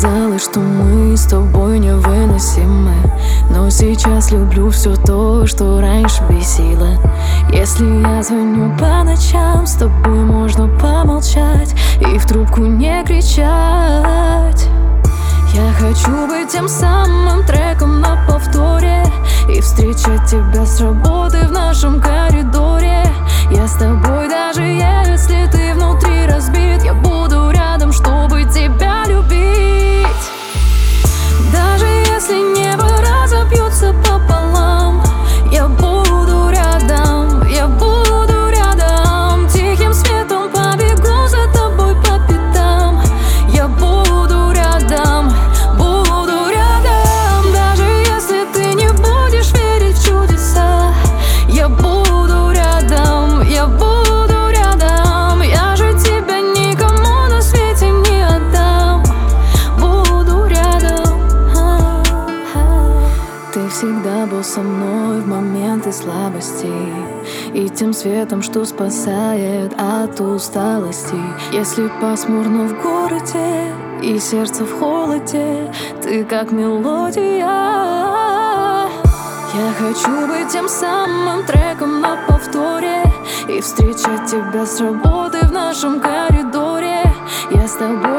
казалось, что мы с тобой невыносимы, но сейчас люблю все то, что раньше бесило. Если я звоню по ночам, с тобой можно помолчать и в трубку не кричать. Я хочу быть тем самым треком на повторе и встречать тебя с работы в нашем коридоре. Я с тобой, даже если ты внутри разбит, я буду рядом, чтобы тебя любить. Даже если небо разобьется пополам, я буду рядом, я буду рядом. Тихим светом побегу за тобой по пятам. Я буду рядом, буду рядом. Даже если ты не будешь верить в чудеса, я буду рядом, я буду рядом. Я же тебя никому на свете не отдам. Буду рядом. Ты всегда был со мной в моменты слабости и тем светом, что спасает от усталости. Если пасмурно в городе и сердце в холоде, ты как мелодия. Я хочу быть тем самым треком на повторе и встречать тебя с работы в нашем коридоре. Я с тобой,